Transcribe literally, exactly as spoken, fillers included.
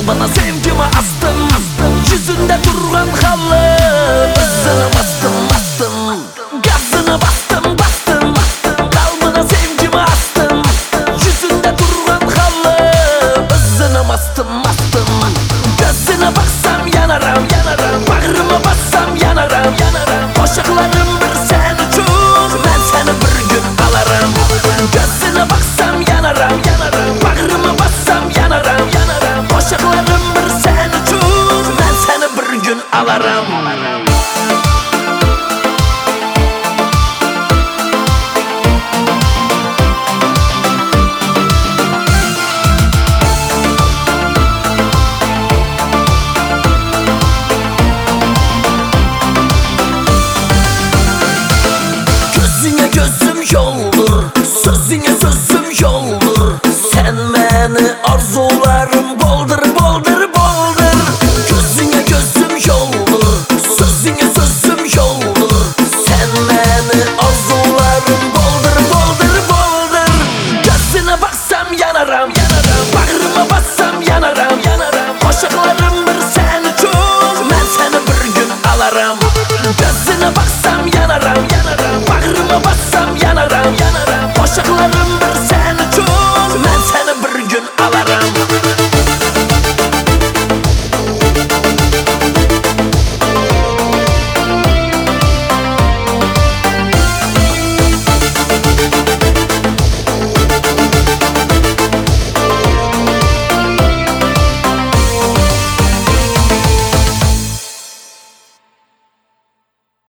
Kalbana sevgimi astım, yüzünde durgan halı. Izını bastım bastım, gazını bastım bastım. Kalbana sevgimi astım, yüzünde durgan halı. Izını bastım bastım. Gözüne baksam yanarım, yanarım. Bağrıma bassam yanarım, yanarım. Boşaklarım bir sen için, ben seni bir gün alarım. Gözüne baksam yanarım, yanarım. Bağrıma bassam yanarım, yanarım. Boşaklarım bir sen için, ben seni bir gün alarım. Gözüne gözüm yoldur, sözüne sözüm yoldur. Sen beni arzularım boldur boldur